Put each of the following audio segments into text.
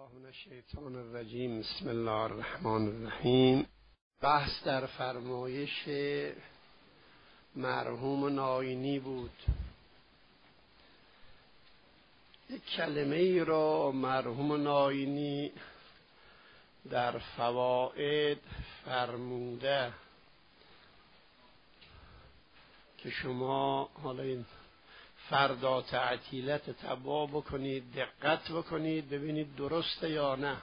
بالله من الشیطان الرجیم. بسم الله الرحمن الرحیم. بحث در فرمایش مرحوم ناینی بود. یک کلمه ای را مرحوم ناینی در فواید فرموده که شما حالا این فردا تعطیلت تبا بکنید، دقت بکنید ببینید درسته یا نه.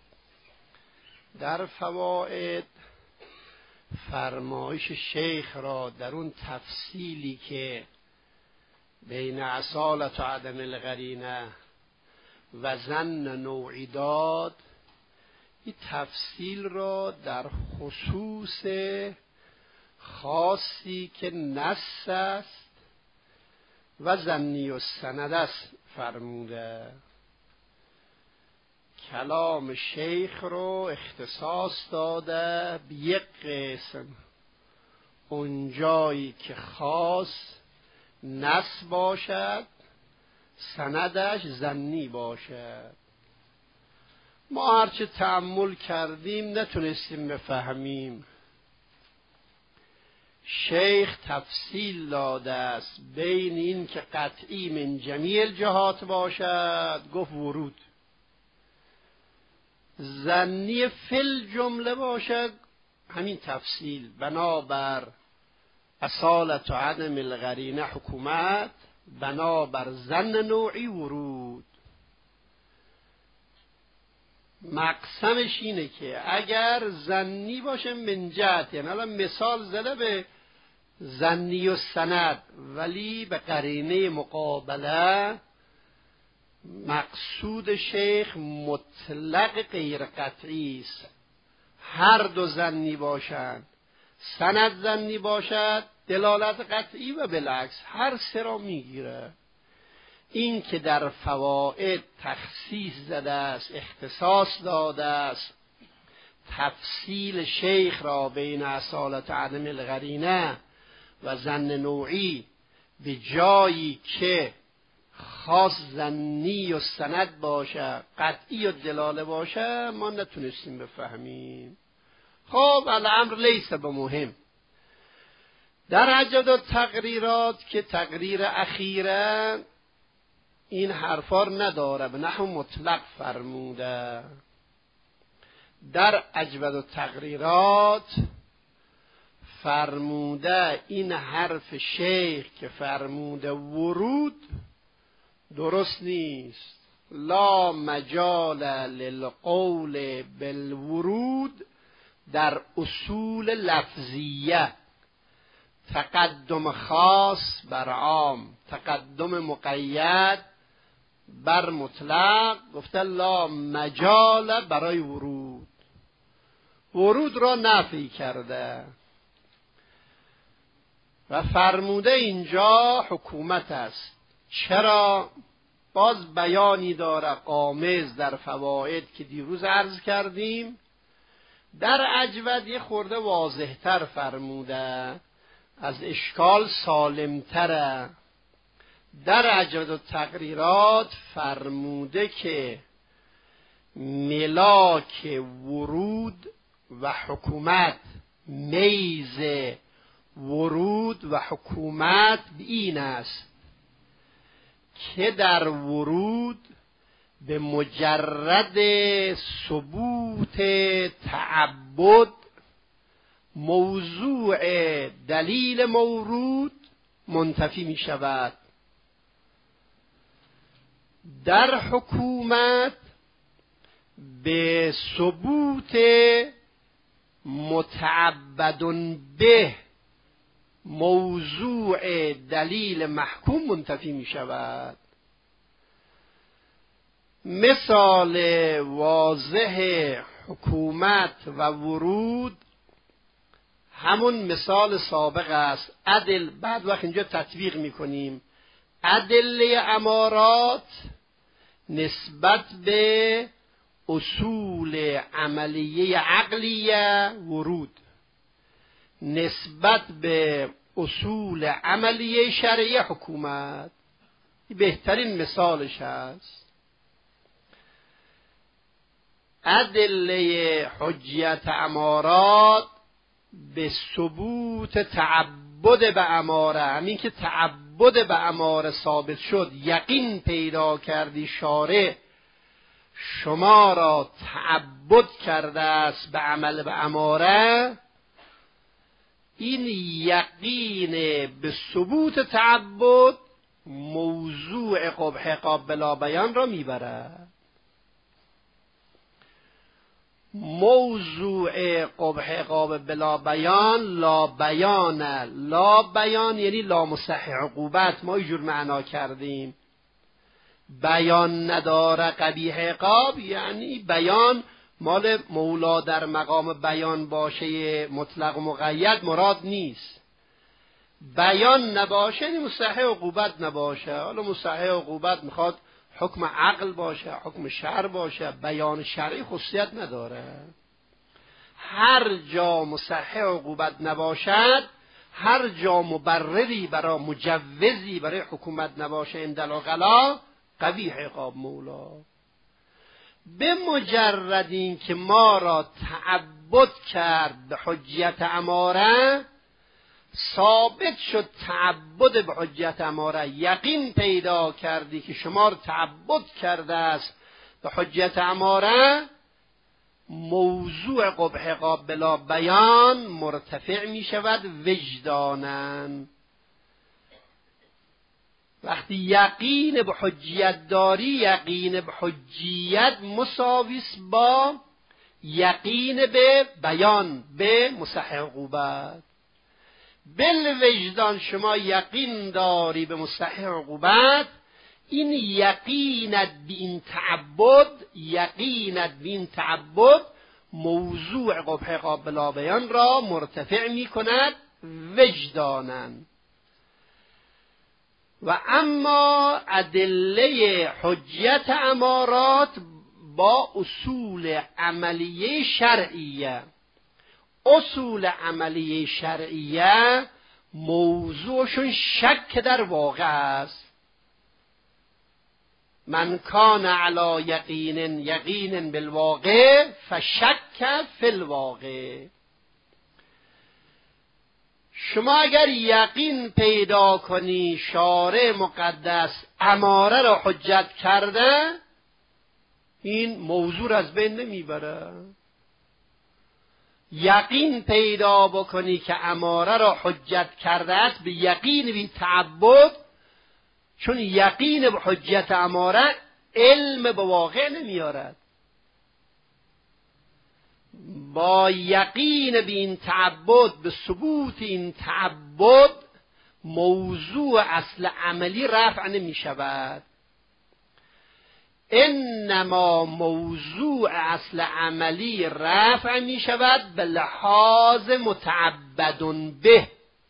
در فواید فرمایش شیخ را در اون تفصیلی که بین اصالت و عدم القرینه و ظن نوعی داد، این تفصیل را در خصوص خاصی که نص است و ظنی و سند است فرموده. کلام شیخ رو اختصاص داده به یک قسم، اونجایی که خاص نص باشد سندش ظنی باشد. ما هرچه تأمل کردیم نتونستیم بفهمیم. شیخ تفصیل داده است بین این که قطعی من جمیع الجهات باشد، گفت ورود، ظنی فی الجمله باشد، همین تفصیل بنابر اصالت و عدم القرینه حکومت، بنابر ظن نوعی ورود. مقسمش اینه که اگر ظنی باشه من جهت، یعنی الان مثال زده به ظنی و سند ولی به قرینه مقابله، مقصود شیخ مطلق غیر قطعی است. هر دو ظنی باشند، سند ظنی باشد دلالت قطعی و بالعکس هر سه را میگیره. این که در فواید تخصیص زده است، اختصاص داده است تفصیل شیخ را بین اصالت عدم القرینه و ظن نوعی به جایی که خاص ظنی و سند باشه، قطعی و دلاله باشه، ما نتونستیم بفهمیم. خب الامر لیس بمهم. در عجد و تقریرات که تقریر اخیره این حرفا نداره، به نحو مطلق فرموده. در اجود و تقریرات فرموده این حرف شیخ که فرموده ورود درست نیست. لا مجال للقول بالورود در اصول لفظیه، تقدم خاص بر عام، تقدم مقید بر مطلق. گفته لا مجال برای ورود، ورود را نفی کرده و فرموده اینجا حکومت است. چرا؟ باز بیانی داره قامز در فواید که دیروز عرض کردیم. در اجود یه خورده واضح‌تر فرموده، از اشکال سالم‌تره. در اجود و تقریرات فرموده که ملاک ورود و حکومت، میز ورود و حکومت این است که در ورود به مجرد ثبوت تعبد موضوع دلیل مورود منتفی می شود. در حکومت به ثبوت متعبد به موضوع دلیل محکوم منتفی می شود. مثال واضح حکومت و ورود همون مثال سابق است. عدل، بعد وقت اینجا تطبیق میکنیم، ادله امارات نسبت به اصول عملیه عقلیه ورود، نسبت به اصول عملیه شرعیه حکومت. این بهترین مثالش هست. ادله حجیت امارات به ثبوت تعبد به اماره، همین که تعبد به اماره ثابت شد، یقین پیدا کردی شارع شما را تعبد کرده است به عمل به اماره، این یقین به ثبوت تعبد موضوع قبح عقاب بلا بیان را میبرد. موضوع قبح عقاب بلا بیان لا بیانه. لا بیان یعنی لا مصح عقوبت، ما اینجور معنا کردیم. بیان نداره قبیح عقاب یعنی بیان مال مولا در مقام بیان باشه مطلق و مقید مراد نیست. بیان نباشه یعنی مصح عقوبت نباشه. حالا مصح عقوبت میخواد حکم عقل باشه، حکم شرع باشه، بیان شرعی خصوصیت نداره. هر جا مصح عقوبت نباشد، هر جا مبرری برای مجوزی برای حکومت نباشه اندلاغلا قبیح عقاب مولا. به مجرد این که ما را تعبد کرد به حجیت اماره، ثابت شد تعبد به حجیت اماره، یقین پیدا کردی که شما را تعبد کرده است به حجیت اماره، موضوع قبح عقاب بلا بیان مرتفع می شود وجدانن. وقتی یقین به حجیت داری، یقین به حجیت مساویس با یقین به بیان به مصح عقوبت. بالوجدان شما یقین داری به مصح عقوبت، این یقینت به این تعبد، یقینت به این تعبد موضوع قبح عقاب بلا بیان را مرتفع می کند وجدانن. و اما ادله حجیت امارات با اصول عملیه شرعیه. اصول عملیه شرعیه موضوعشون شک در واقع است. من کان علی یقین بالواقع فشک فی الواقع. شما اگر یقین پیدا کنی شارع مقدس اماره را حجت کرده، این موضوع از بین نمیبره. یقین پیدا بکنی که اماره را حجت کرده است به یقین بی تعبد، چون یقین به حجت اماره علم به واقع نمیارد. با یقین به این تعبد، به ثبوت این تعبد، موضوع اصل عملی رفع نمی شود. انما موضوع اصل عملی رفع می شود به لحاظ متعبد به.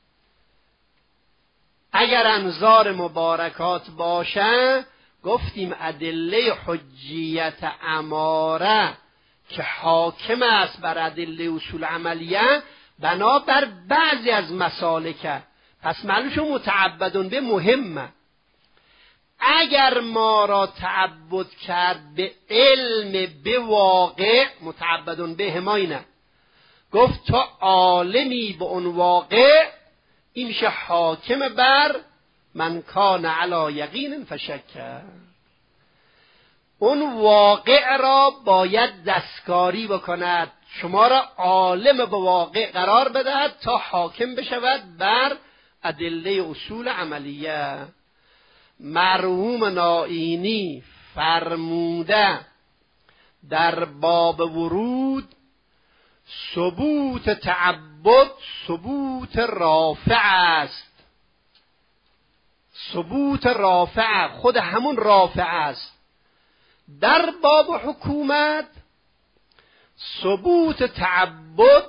اگر انظار مبارکات باشه، گفتیم ادله حجیت اماره که حاکم است بر ادله اصول عملیه بنابر بعضی از مسالکه، پس معلومه متعبدون به مهمه. اگر ما را تعبد کرد به علم به واقع، متعبدون به هماینه گفت تو عالمی به اون واقع، این میشه حاکم بر من کان علی یقین فشک. اون واقع را باید دستکاری بکند، شما را عالم به واقع قرار بدهد تا حاکم بشود بر ادله اصول عملیه. مرحوم نائینی فرموده در باب ورود ثبوت تعبد ثبوت رافع است. ثبوت رافع خود همون رافع است. در باب حکومت ثبوت تعبد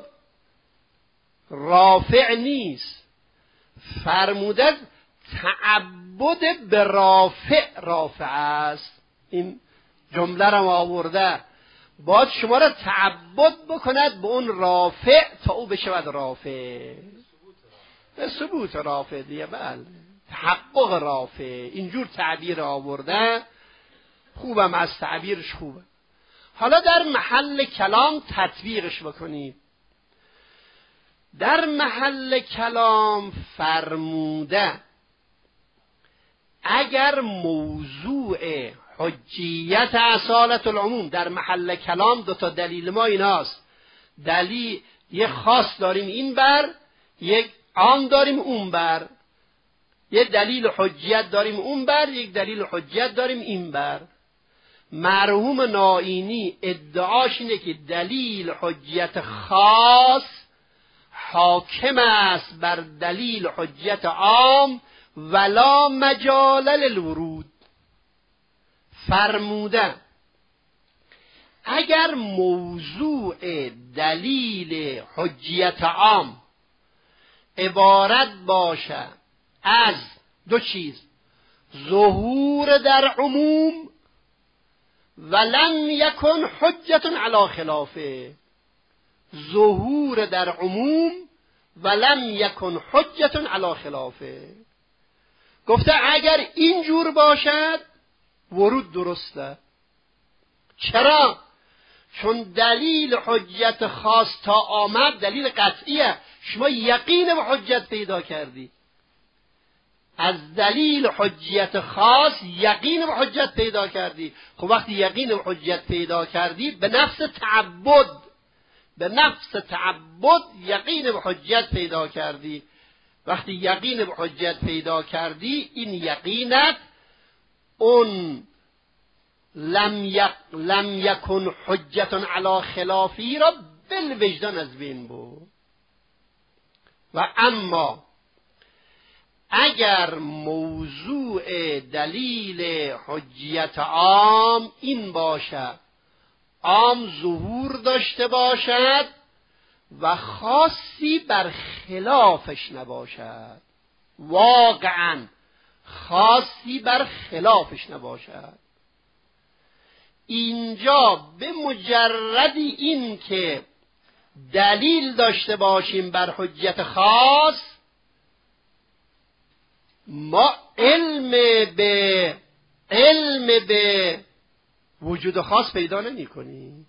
رافع نیست، فرموده تعبد به رافع است. این جمله را آورده، باید شما را تعبد بکند به اون رافع تا او بشود رافع. به ثبوت رافع دیگه، بله، تحقق رافع. اینجور تعبیر آورده، خوبم از تعبیرش خوبه. حالا در محل کلام تطبیقش بکنیم. در محل کلام فرموده اگر موضوع حجیت اصالت العموم در محل کلام دو تا دلیل ما ایناست. دلیل یک خاص داریم این بر، یک عام داریم اون بر. یک دلیل حجیت داریم اون بر، یک دلیل حجیت داریم این بر. مرحوم نائینی ادعاش اینه که دلیل حجیت خاص حاکم است بر دلیل حجیت عام ولا مجال للورود. فرموده اگر موضوع دلیل حجیت عام عبارت باشه از دو چیز، ظهور در عموم ولم یکن حجت علی خلافه، ظهور در عموم ولم یکن حجت علی خلافه. گفته اگر اینجور باشد ورود درسته. چرا؟ چون دلیل حجت خاص تا آمد دلیل قطعیه، شما یقین به حجت پیدا کردی. از دلیل حجت خاص یقین به حجت پیدا کردی. خب وقتی یقین به حجت پیدا کردی به نفس تعبد یقین به حجت پیدا کردی. وقتی یقین به حجت پیدا کردی این یقینت اون لم یکن حجت علی خلافی را بالوجدان از بین برد. و اما اگر موضوع دلیل حجیت عام این باشد، عام ظهور داشته باشد و خاصی بر خلافش نباشد، واقعا خاصی بر خلافش نباشد، اینجا به مجردی این که دلیل داشته باشیم بر حجت خاص، ما علم به وجود خاص پیدا نمی کنیم.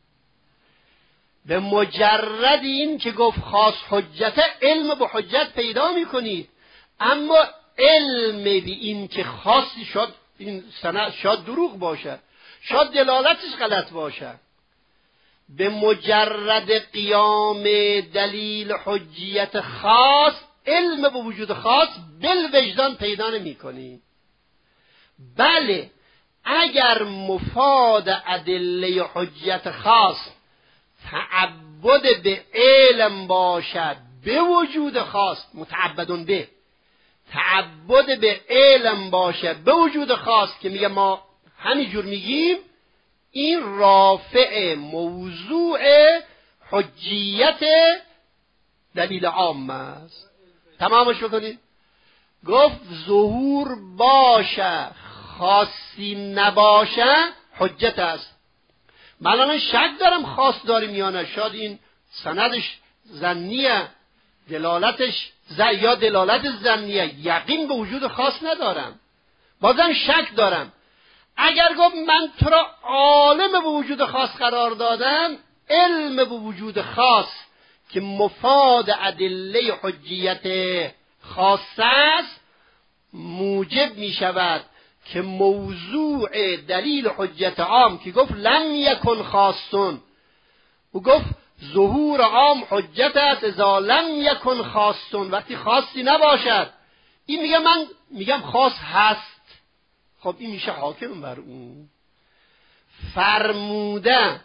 به مجرد این که گفت خاص حجت، علم به حجت پیدا می کنید، اما علم به این که خاصی شد این سند شاید دروغ باشه، شاید دلالتش غلط باشه، به مجرد قیام دلیل حجیت خاص علم به وجود خاص بالوجدان پیدا نمی کنی. بله اگر مفاد ادله حجیت خاص تعبد به علم باشد به وجود خاص، متعبدون به تعبد به علم باشه به وجود خاص که میگه ما همینجور میگیم، این رافع موضوع حجیت دلیل عام است. تمامش بکنید. گفت ظهور باشه خاصی نباشه حجت است. من الان شک دارم خاص داریم یا نه، شاید این سندش ظنیه، دلالتش یا دلالت ظنیه، یقین به وجود خاص ندارم، بازم شک دارم. اگر گفت من تو را عالم به وجود خاص قرار دادم، علم به وجود خاص که مفاد ادله حجیت خاص است، موجب می شود که موضوع دلیل حجت عام که گفت لم یکن خاصون، و گفت ظهور عام حجت است اذا لم یکن خاصون، وقتی خاصی نباشد، این میگه من میگم خاص هست، خب این میشه حاکم بر اون. فرموده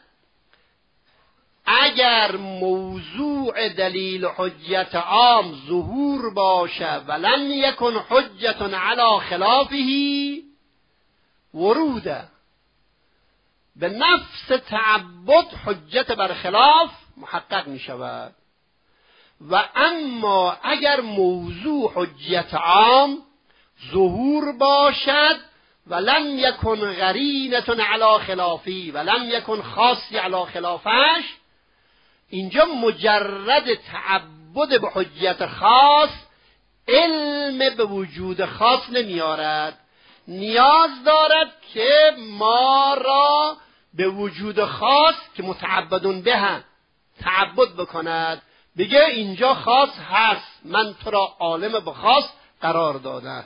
اگر موضوع دلیل حجت عام ظهور باشه ولم یکن حجت علی خلافه، وروده به نفس تعبد حجت بر خلاف محقق می شود. و اما اگر موضوع حجت عام ظهور باشد ولم یکن قرینة علی خلافی ولم یکن خاصی علی خلافش، اینجا مجرد تعبد به حجت خاص علم به وجود خاص نمیارد، نیاز دارد که ما را به وجود خاص که متعبدون به هم تعبد بکند، بگه اینجا خاص هست، من تو را عالم به خاص قرار دادم.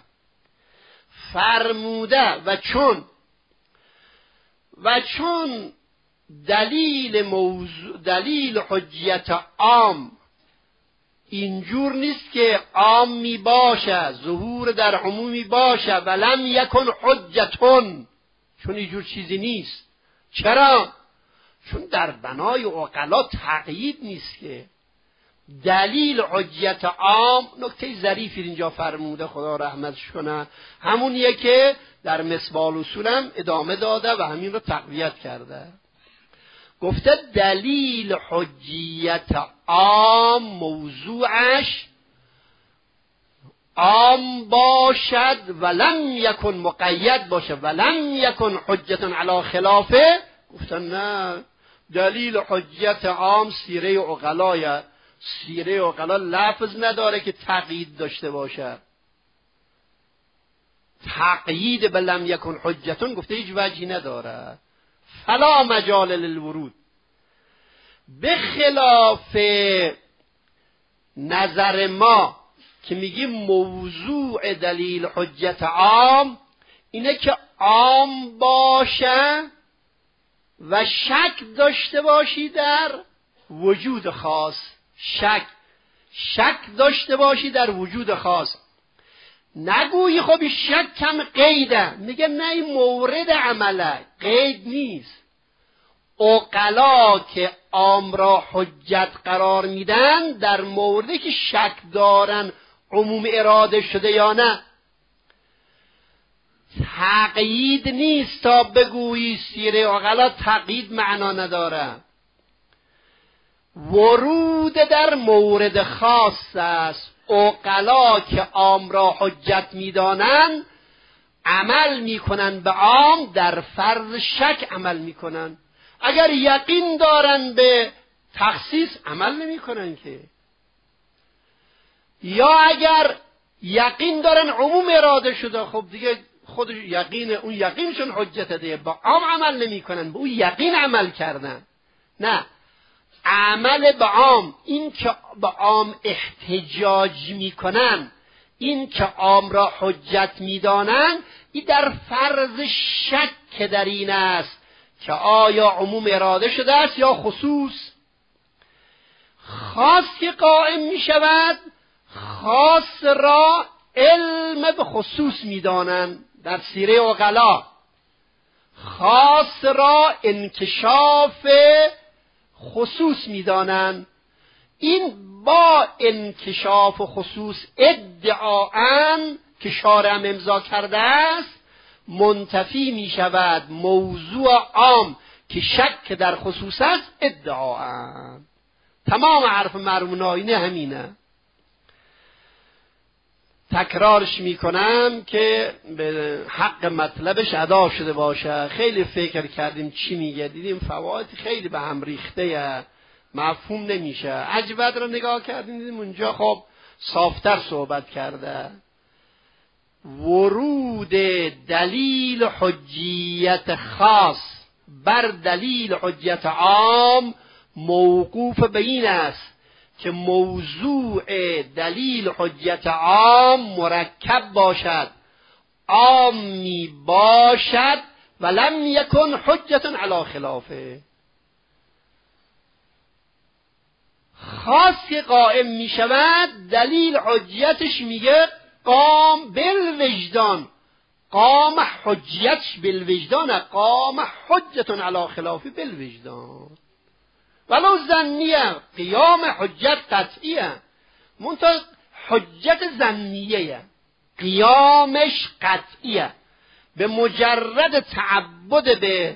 فرموده و چون دلیل حجیت عام اینجور نیست که عام می باشه، ظهور در عمومی باشه، ولم یکن حجتون، چون اینجور چیزی نیست. چرا؟ چون در بنای عقلا تقیید نیست که دلیل حجیت عام. نکته ظریفی اینجا فرموده، خدا رحمتش کنه، همونیه که در مصباح الاصولم ادامه داده و همین رو تقویت کرده. گفته دلیل حجیت عام موضوعش عام باشد ولم یکن مقید باشه، ولم یکن حجتن علی خلافه. گفتن نه، دلیل حجیت عام سیره عقلایه، سیره عقلا لفظ نداره که تقیید داشته باشه. تقیید به لم یکن حجتون گفته هیچ وجهی نداره، فلا مجال للورود. به خلاف نظر ما که میگیم موضوع دلیل حجت عام اینه که عام باشه و شک داشته باشی در وجود خاص، شک داشته باشی در وجود خاص. نگویی خب این شک کم قیده، میگه نه این مورد عمله، قید نیست. عقلا که عام را حجت قرار میدن در موردی که شک دارن عموم اراده شده یا نه. تقیید نیست تا بگویی سیره عقلا تقیید معنا نداره. ورود در مورد خاص است. عقلا که عام را حجت میدانند عمل میکنن به عام، در فرض شک عمل میکنن. اگر یقین دارن به تخصیص عمل نمیکنن که، یا اگر یقین دارن عموم اراده شده، خب دیگه خودش یقین، اون یقینشون حجت دیگه، با عام عمل نمیکنن، به اون یقین عمل کردن. نه، عمل به عام، این که به عام احتجاج میکنن، این که عام را حجت میدانن، این در فرض شک در این است که آیا عموم اراده شده است یا خصوص. خاص که قائم می شود، خاص را علم به خصوص می دانند. در سیره عقلا خاص را انکشاف خصوص می دانند. این با انکشاف خصوص ادعاً که شارع امضا کرده است منتفی می شود موضوع عام که شک در خصوص است ادعاً. تمام حرف مرحوم آینه همینه. تکرارش میکنم که به حق مطلبش ادا شده باشه. خیلی فکر کردیم چی میگه، دیدیم فواید خیلی به هم ریخته، مفهوم نمیشه. عجبت رو نگاه کردیم، دیدیم اونجا خب صافتر صحبت کرده. ورود دلیل حجیت خاص بر دلیل حجیت عام موقوف به این است که موضوع دلیل حجیت عام مرکب باشد، عامی باشد ولم یکن حجت علی خلافه. خاص که قائم می شود دلیل حجیتش میگه قام بالوجدان، قام حجیتش بالوجدان، قام حجت علی خلافه بالوجدان. ولو ظنیه، قیام حجت قطعیه، منتها حجت ظنیه، قیامش قطعیه. به مجرد تعبد به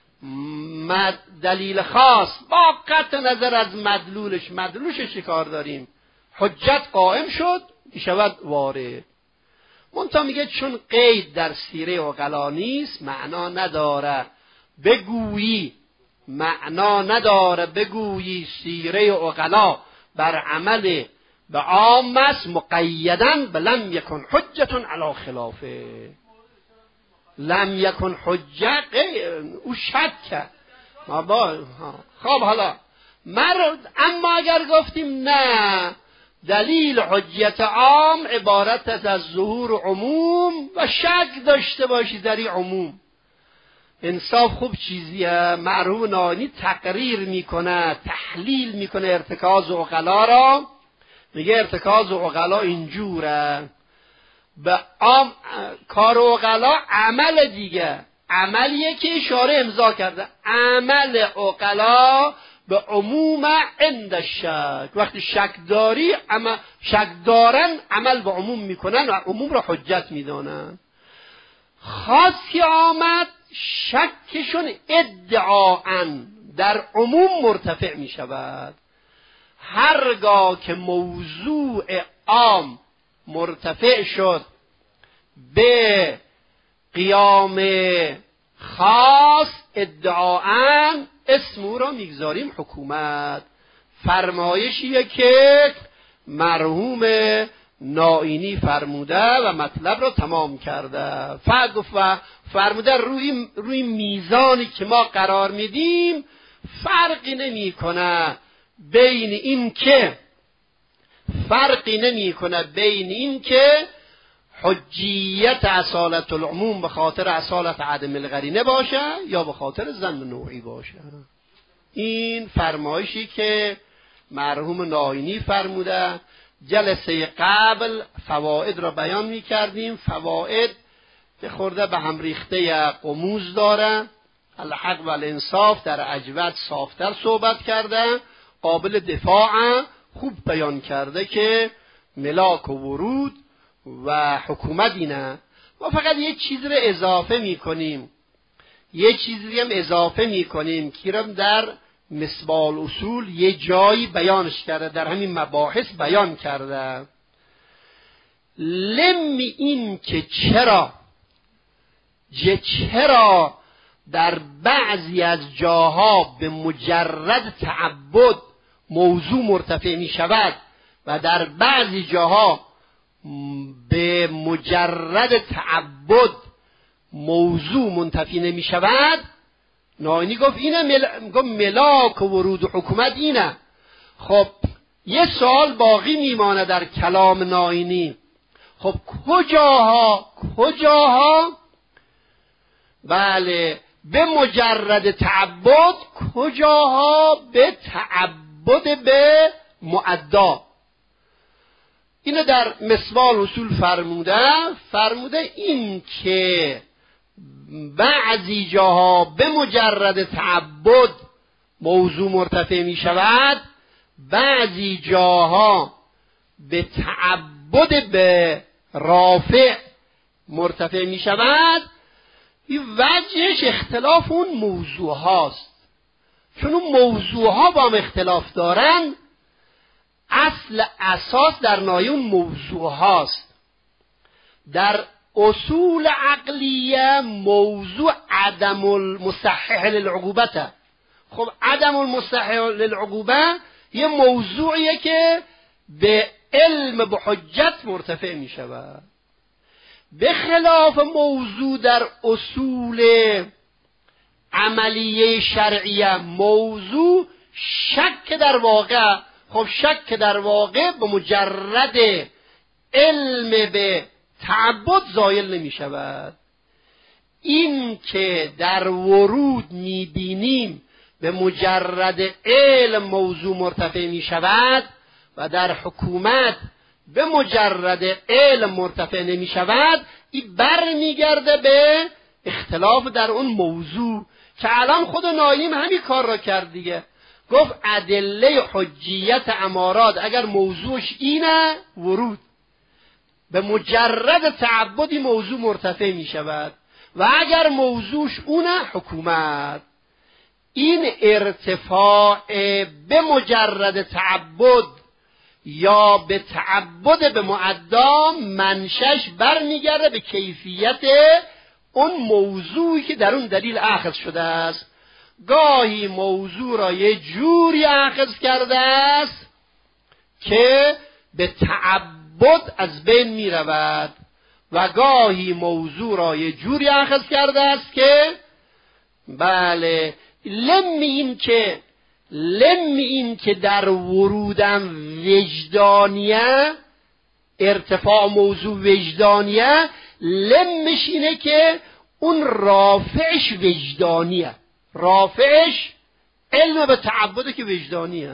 دلیل خاص با قطع نظر از مدلولش چی کار داریم، حجت قائم شد میشود وارد. منتها میگه چون قید در سیره عقلا نیست، معنا نداره بگویی، معنا نداره بگویی سیره عقلا بر عمل به عام است مقیدن به لم یکن حجت علی خلافه. لم یکن حجت او شک کرد، خب حالا اما اگر گفتیم نه، دلیل حجیت عام عبارت است از ظهور عموم و شک داشته باشی در این عموم. انصاف خوب چیزیه. مرحوم ناینی تقریر میکنه، تحلیل میکنه ارتکاز عقلا را. میگه ارتکاز عقلا اینجوره، به عام کار عقلا عمل دیگه، عملیه که اشاره امضا کرده. عمل عقلا به عموم عند شک، وقتی شک داری شک دارن عمل به عموم میکنن و عموم را حجت میدانن. خاص که آمد شکشون ادعاً در عموم مرتفع میشود. هرگاه که موضوع عام مرتفع شد به قیام خاص ادعاً، اسم او را میگذاریم حکومت. فرمایشیه که مرحوم ناینی فرموده و مطلب را تمام کرده. فرموده روی میزانی که ما قرار میدیم فرقی نمی کنه بین این که حجیت اصالت العموم به خاطر اصالت عدم القرینه باشه یا به خاطر ظن نوعی باشه. این فرمایشی که مرحوم ناینی فرموده. جلسه قبل فواید را بیان می کردیم. فواید که خورده به هم ریخته قموز داره. الحق و الانصاف در عجوت صافتر صحبت کرده، قابل دفاع خوب بیان کرده که ملاک و ورود و حکومت اینه. ما فقط یه چیز رو اضافه میکنیم، که در مصباح اصول یه جایی بیانش کرده، در همین مباحث بیان کرده. این که چرا در بعضی از جاها به مجرد تعبد موضوع مرتفع می شود و در بعضی جاها به مجرد تعبد موضوع منتفی نمی شود. ناینی گفت گفت ملاک و ورود و حکومت اینه. خب یه سوال باقی میمانه در کلام ناینی. خب کجاها بله به مجرد تعبد، کجاها به تعبد به معدا. اینو در مصباح اصول فرموده این که بعضی جاها به مجرد تعبد موضوع مرتفع می شود، بعضی جاها به تعبد به رافع مرتفع می شود. این وجهش اختلاف اون موضوع هاست. چون اون موضوع ها با هم اختلاف دارن، اساس در نایه اون موضوع هاست. در اصول عقلیه موضوع عدم المصحح للعقوبته. خب عدم المصحح للعقوبه یه موضوعیه که به علم به حجت مرتفع می شود. به خلاف موضوع در اصول عملیه شرعیه، موضوع شک در واقع. خب شک در واقع به مجرد علم به تعبد زایل نمی شود. این که در ورود می بینیم به مجرد علم موضوع مرتفع می شود و در حکومت به مجرد علم مرتفع نمی شود، این بر می گرده به اختلاف در اون موضوع که الان خود ناینی همین کار را کرد دیگه. گفت ادله حجیت امارات اگر موضوعش اینه ورود، به مجرد تعبدی موضوع مرتفع می شود و اگر موضوعش اونه حکومت. این ارتفاع به مجرد تعبد یا به تعبد به معدا منشش برمیگرده به کیفیت اون موضوعی که در اون دلیل اخذ شده است. گاهی موضوع را یه جوری اخذ کرده است که به تعبد از بین می رود و گاهی موضوع را یه جوری اخذ کرده است که بله لم این که در ورودم وجدانیه، ارتفاع موضوع وجدانیه، لمش اینه که اون رافعش وجدانیه، رافعش علم به تعبده که وجدانیه.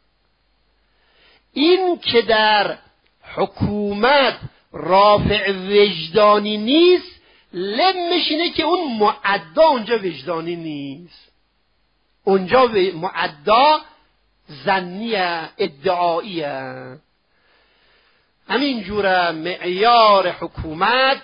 این که در حکومت رافع وجدانی نیست، لمش اینه که اون معدا اونجا وجدانی نیست، اونجا معدا ظنیه، ادعاییه. همین جوره معیار حکومت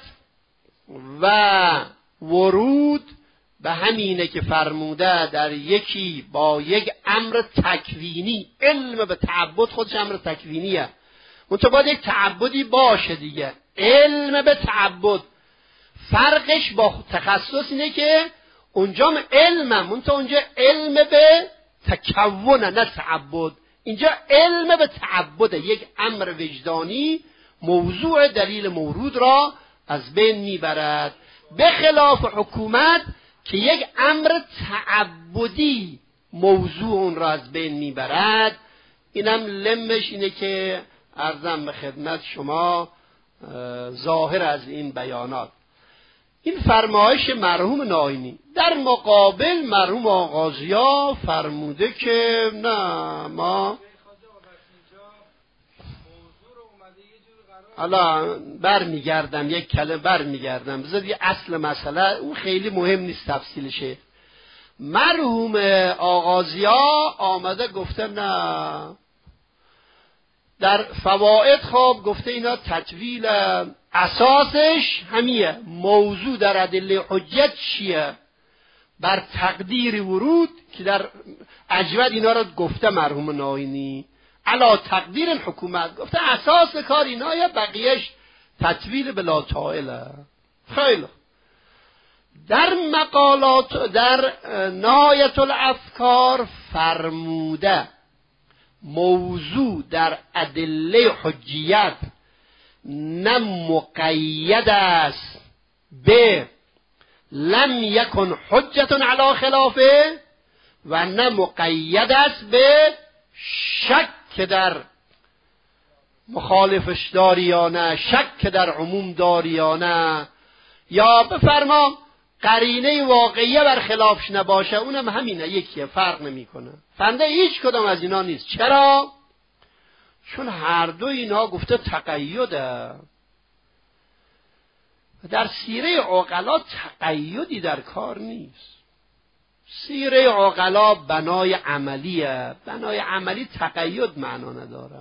و ورود به همینه که فرموده در یکی با یک امر تکوینی، علم به تعبد خودش امر تکوینیه، منتها باید یک تعبدی باشه دیگه. علم به تعبد فرقش با تخصص اینه که اونجا علمه، منتها اونجا علم به تکونه نه تعبد. اینجا علم به تعبده، یک امر وجدانی موضوع دلیل مورود را از بین میبرد، به خلاف حکومت که یک امر تعبدی موضوع اون را از بین میبرد. اینم لمش اینه که عرضم به خدمت شما ظاهر از این بیانات. این فرمایش مرحوم ناینی. در مقابل مرحوم آغازیا فرموده که نه، ما حالا برمیگردم یک کلمه برمیگردم بذار یه اصل مسئله اون خیلی مهم نیست تفصیلشه. مرحوم آغازیا آمده گفته نه، در فوائد خواب گفته اینا تطویل اساسش همیه، موضوع در ادله حجت چیه؟ بر تقدیر ورود که در اجود اینا را گفته مرحوم ناینی، علا تقدیر الحکومت گفته اساس کار اینا، یا بقیهش تطویل بلا طائله. خیلی در مقالات در نهایت الافکار فرموده موضوع در ادله حجیت نه مقید است به لم یکن حجت علی خلافه و نه مقید است به شک در مخالفش داری یا نه، شک در عموم داری یا نه، یا بفرما قرینه واقعیه بر خلافش نباشه، اونم همینه، یکیه، فرق نمیکنه. فنده هیچ کدام از اینا نیست. چرا؟ چون هر دو اینا گفته تقیده. در سیره عقلا تقیدی در کار نیست. سیره عقلا بنای عملیه، بنای عملی تقید معنا نداره.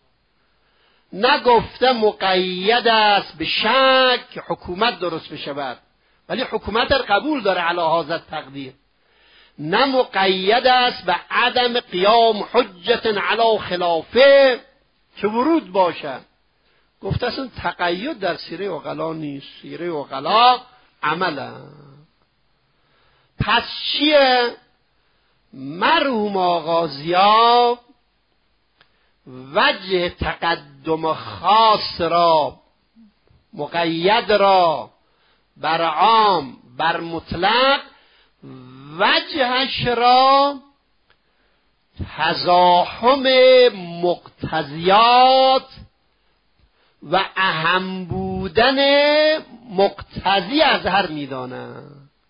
نگفته مقید است به شک که حکومت درست بشود، ولی حکومت قبول داره علی هذا تقدیر. نه مقید است به عدم قیام حجت علی خلافه که ورود باشه. گفته اصلا تقید در سیره عقلا نیست، سیره عقلا عمله. پس چیه؟ مرحوم آغازیا وجه تقدم خاص را، مقید را بر عام بر مطلق، وجهش را تزاحم مقتضیات و اهم بودن مقتضی اظهر میدانه.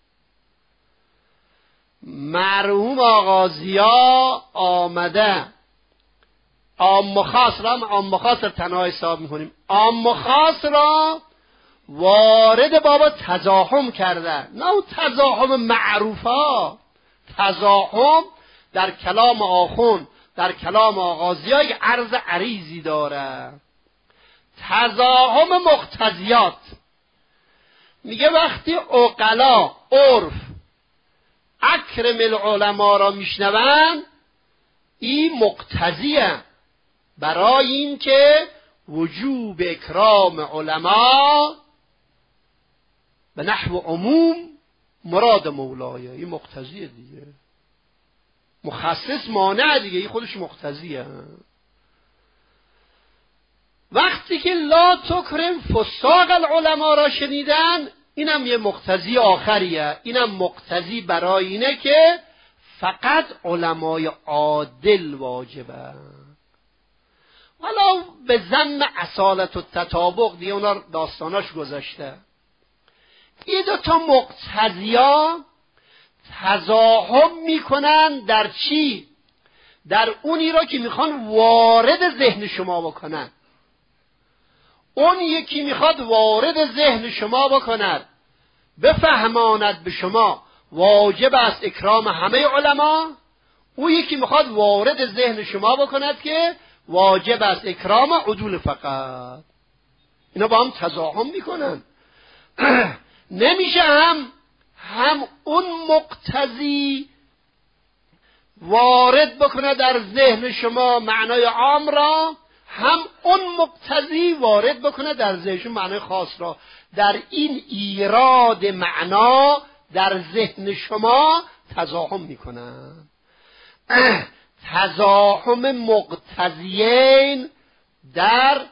مرحوم آغازیا آمده عام و خاص را، عام و خاص را تنها حساب میکنیم، عام و خاص را وارد باب تزاحم کرده، نه اون تزاحم معروفه. تزاحم در کلام آخوند، در کلام آغازیا یک عرض عریضی داره. تزاحم مقتضیات میگه وقتی عقلا عرف اکرم العلماء را میشنوند، این مقتضیه برای این که وجوب اکرام علماء به نحو عموم مراد مولایه. این مقتضیه دیگه، مخصص مانع دیگه، این خودش مقتضیه. وقتی که لا تکرم فساق العلماء را شنیدن، اینم یه مقتضی آخریه. اینم مقتضی برای اینه که فقط علمای عادل واجبه. حالا به ضمن اصالت و تطابق دیگه اونا داستاناش گذاشته. این دوتا مقتضیا تزاحم میکنن در چی؟ در اونی را که میخوان وارد ذهن شما بکنن. اون یکی میخواد وارد ذهن شما بکند، بفهماند به شما واجب است اکرام همه علما. اون یکی میخواد وارد ذهن شما بکند که واجب است اکرام عدول فقط. اینا با هم تزاحم میکنن. نمیشه هم اون مقتضی وارد بکنه در ذهن شما معنای عام را، هم اون مقتضی وارد بکنه در ذهن شما معنای خاص را. در این ایراد معنا در ذهن شما تزاحم میکنن. تزاحم مقتضیین در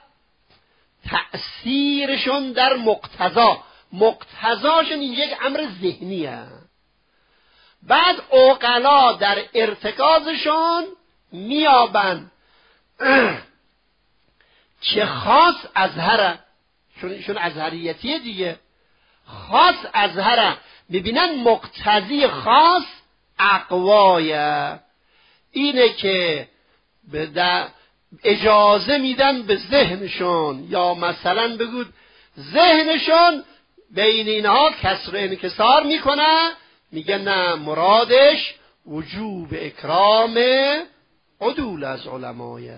تأثیرشون در مقتضا. مقتضاشون این یک امر ذهنیه. بعد عقلا در ارتکازشون میابن که خاص ازهره، چون ازهریتیه دیگه، خاص ازهره، میبینن مقتضی خاص اقوایه. اینه که اجازه میدن به ذهنشون، یا مثلا بگو ذهنشون بین اینها کسر انکسار میکنه، میگه نه مرادش وجوب اکرام عدول از علمایه.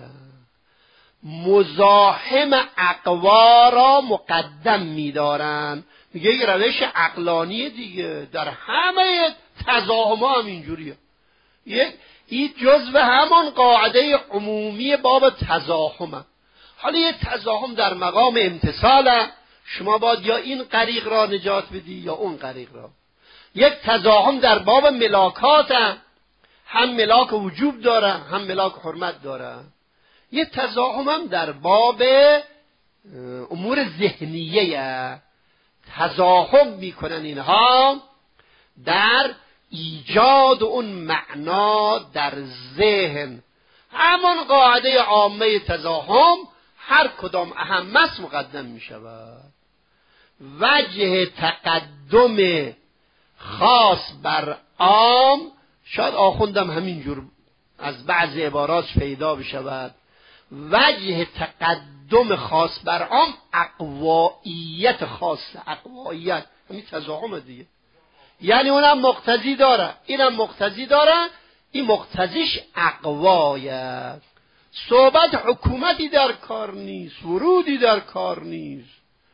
مزاحم اقوا را مقدم میدارن. میگه یک روش عقلانی دیگه، در همه تزاحم هم اینجوریه. این جزو همان قاعده عمومی باب تزاحمه. حالا یه تزاحم در مقام امتصاله، شما باید یا این غریق را نجات بدی یا اون غریق را. یک تزاحم در باب ملاکات، هم ملاک وجوب داره هم ملاک حرمت داره. یک تزاحم هم در باب امور ذهنیه، تزاحم میکنن اینها در ایجاد اون معنا در ذهن. همان قاعده عامه تزاحم، هر کدام اهم است مقدم می شود. وجه تقدم خاص بر عام، شاید آخوندم همینجور از بعض عبارات پیدا بشود. وجه تقدم خاص بر عام اقوائیت خاصه. اقوائیت همین تزاحم دیگه، یعنی اونم مقتضی داره اینم مقتضی داره، این مقتضیش اقوایه. صحبت حکومتی در کار نیست، ورودی در کار نیست،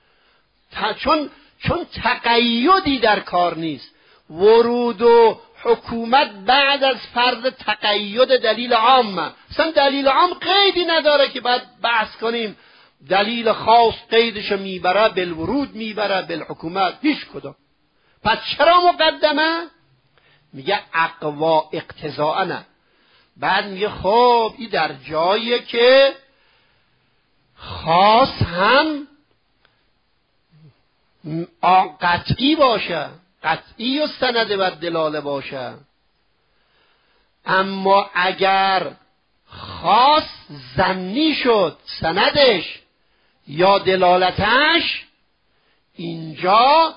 چون تقیدی در کار نیست. ورود و حکومت بعد از فرض تقید دلیل عامه. اصلا دلیل عام قیدی نداره که بعد بحث کنیم دلیل خاص قیدش میبره بالورود میبره بالحکومت، هیچ کدوم. پس چرا مقدمه؟ میگه اقوا اقتضاء نه. بعد میگه خب این در جاییه که خاص هم قطعی باشه، قطعی و سند و دلاله باشه. اما اگر خاص ظنی شد سندش یا دلالتش، اینجا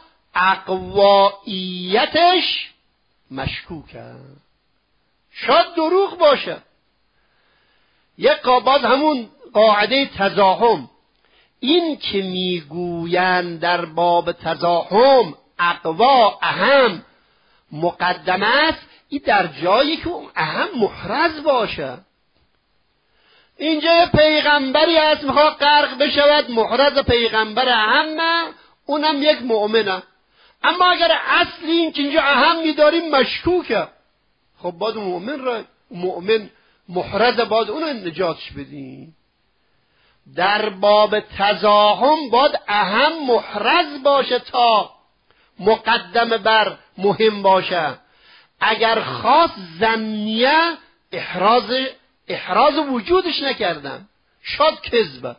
اقوائیتش مشکوکه، شاید دروغ باشه. یک باز همون قاعده تزاحم، این که میگویند در باب تزاحم اقوا اهم مقدم است، این در جایی که اون اهم محرز باشه. اینجا یه پیغمبری هست میخواد غرق بشود، محرز پیغمبر اهمه، اونم یک مؤمنه. اما اگر اصلی این که اینجا اهم میداریم مشکوکه، خب باید مؤمن محرز باید اونو نجاتش بدیم. در باب تزاحم باید اهم محرز باشه تا مقدم بر مهم باشه. اگر خاص ظنیه احراز وجودش نکردن، شاید کذبه.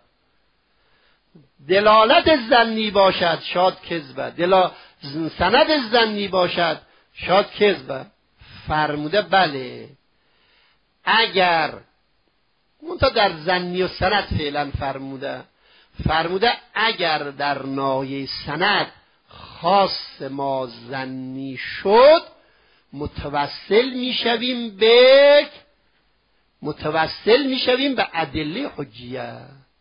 دلالت ظنی باشد شاید کذبه، سند ظنی باشد شاید کذبه. فرموده بله اگر منتها در ضنی و سند فعلا فرموده اگر در ناحیه سند خاص ما ضنی شد متوسل میشویم به ادله حجیه.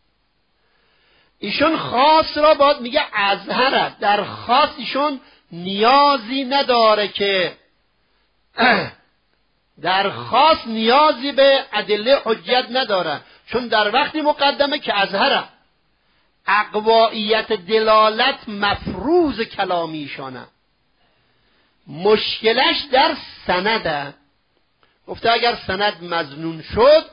ایشون خاص را باید میگه اظهره، در خاص ایشون نیازی نداره که در خاص نیازی به ادله حجیت نداره، چون در وقتی مقدمه که اظهره اقوائیت دلالت مفروض کلامیشانه. مشکلش در سنده. گفته اگر سند مظنون شد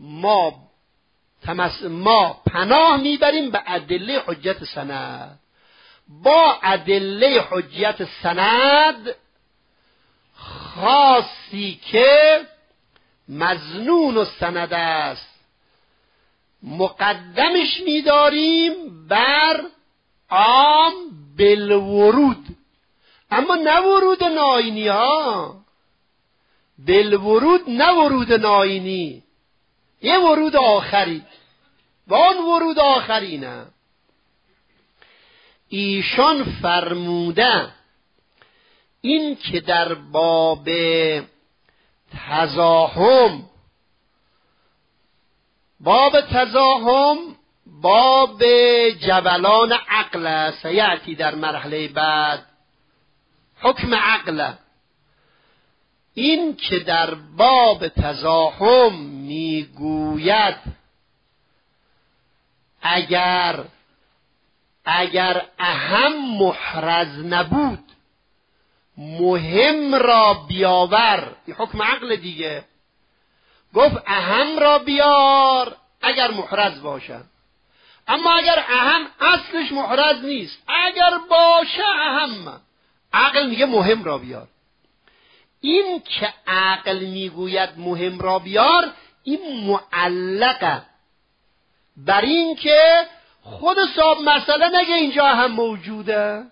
ما پناه میبریم به ادله حجت سند. با ادله حجت سند خاصی که مظنون و سند است مقدمش می‌داریم بر عام بالورود، اما نه ورود ناینی ها، بالورود نه ورود ناینی، یه ورود آخری و آن ورود آخری نه. ایشان فرموده این که در باب تزاحم باب جبلان عقل سیأتی در مرحله بعد حکم عقل، این که در باب تزاحم میگوید اگر اهم محرز نبود مهم را بیاور، این حکم عقل دیگه. گفت اهم را بیار اگر محرز باشد، اما اگر اهم اصلش محرز نیست، اگر باشه اهم، عقل میگه مهم را بیار. این که عقل میگوید مهم را بیار این معلقه بر این که خود صاحب مسئله نگه اینجا هم موجوده.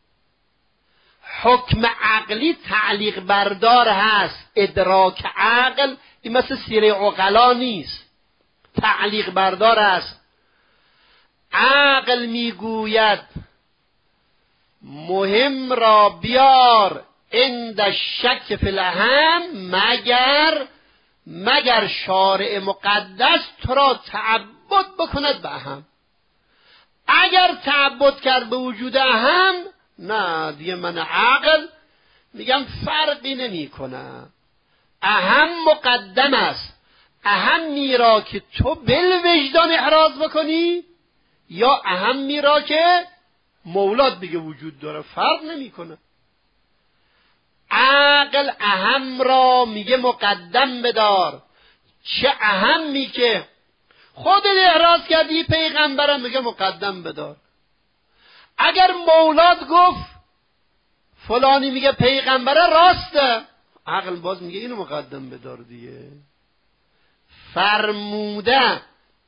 حکم عقلی تعلیق بردار هست، ادراک عقل این مثل سیره عقلا نیست، تعلیق بردار است. عقل میگوید مهم را بیار عند شک فی الاهم مگر شارع مقدس تو را تعبد بکند به اهم. اگر تعبد کرد به وجود اهم، نه دیگه من عقل میگم فرقی نمی کنه، اهم مقدم است. اهم میرا که تو بالوجدان احراز بکنی یا اهم میرا که مولاد بگه وجود داره، فرق نمی کنه. عقل اهم را میگه مقدم بدار، چه اهمی که خودت احراز کردی پیغمبرم میگه مقدم بدار. اگر مولاد گفت فلانی میگه پیغمبره راسته، عقل باز میگه اینو مقدم بدار دیگه. فرموده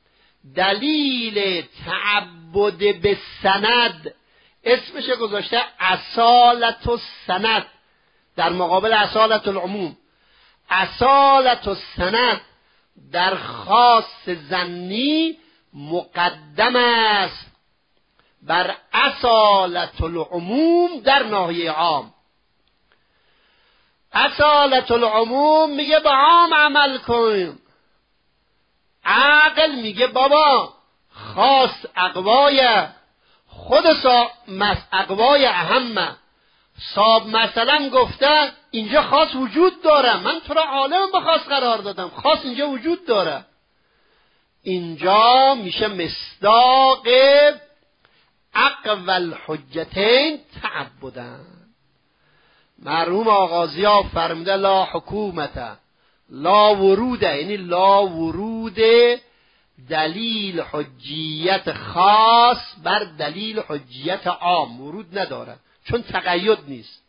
دلیل تعبد به سند اسمش گذاشته اصالت السند در مقابل اصالت العموم. اصالت السند در خاص ظنی مقدم است بر اصالت العموم در ناحیه عام. اصالت العموم میگه به عام عمل کن، عقل میگه بابا خاص اقوای خود اقوای اهمه. صاحب مثلا گفته اینجا خاص وجود داره، من تو را عالم به خاص قرار دادم، خاص اینجا وجود داره. اینجا میشه مصداق اقوى الحجتین تعبدن. مرحوم آغازی‌ها فرموده لا حکومت لا ورود، یعنی لا ورود دلیل حجیت خاص بر دلیل حجیت عام، ورود نداره چون تقید نیست.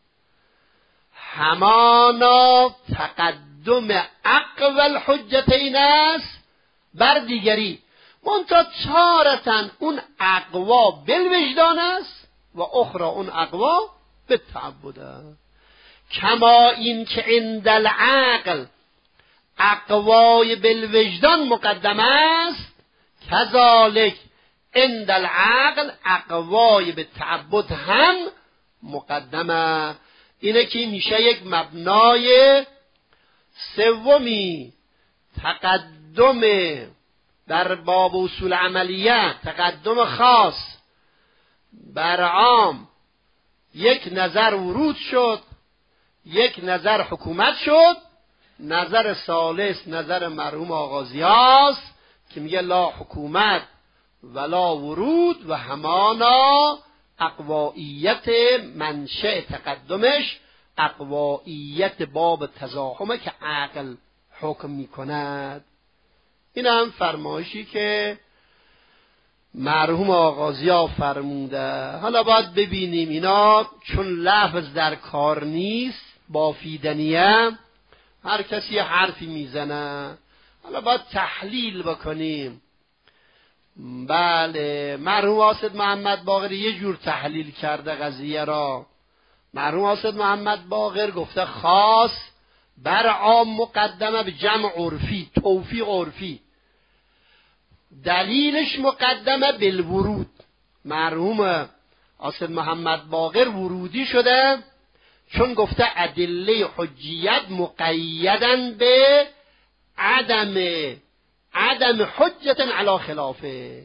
همانا تقدم اقوى الحجتین است بر دیگری، منتها چارتن اون اقوا بالوجدان است و اخرى اون اقوا بالتعبد است. کما این که عند العقل اقوای بالوجدان مقدم است، کذالک عند العقل اقوای به تعبد هم مقدمه. اینه که میشه یک مبنای سومی تقدم در باب اصول عملیه، تقدم خاص بر عام. یک نظر ورود شد، یک نظر حکومت شد، نظر ثالث نظر مرحوم آغازی هاست که میگه لا حکومت ولا ورود و همانا اقوائیت منشأ تقدمش اقوائیت باب تزاحمه که عقل حکم میکند. این هم فرمایشی که مرحوم آغازی ها فرموده. حالا باید ببینیم اینا چون لفظ در کار نیست، بافیدنیه، هر کسی حرفی میزنه. حالا باید تحلیل بکنیم. بله، مرحوم حاسد محمد باقر یه جور تحلیل کرده قضیه را. مرحوم حاسد محمد باقر گفته خاص بر عام مقدمه به جمع عرفی، توفیق عرفی. دلیلش مقدمه بالورود. مرحوم حاسد محمد باقر ورودی شده چون گفته ادله حجیت مقیدن به عدم حجت علی خلافه.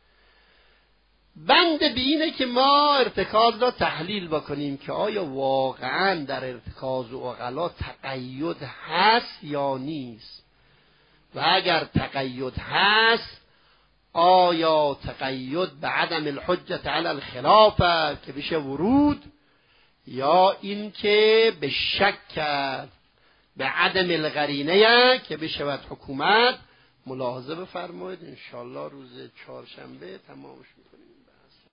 بند به اینه که ما ارتکاز را تحلیل بکنیم که آیا واقعا در ارتکاز عقلا تقید هست یا نیست، و اگر تقید هست آیا تقید به عدم الحجت علی الخلافه که بشه ورود، یا این که به شک به عدم القرینه که بشود حکومت. ملاحظه بفرمایید، انشالله روز چهارشنبه تمامش میکنیم.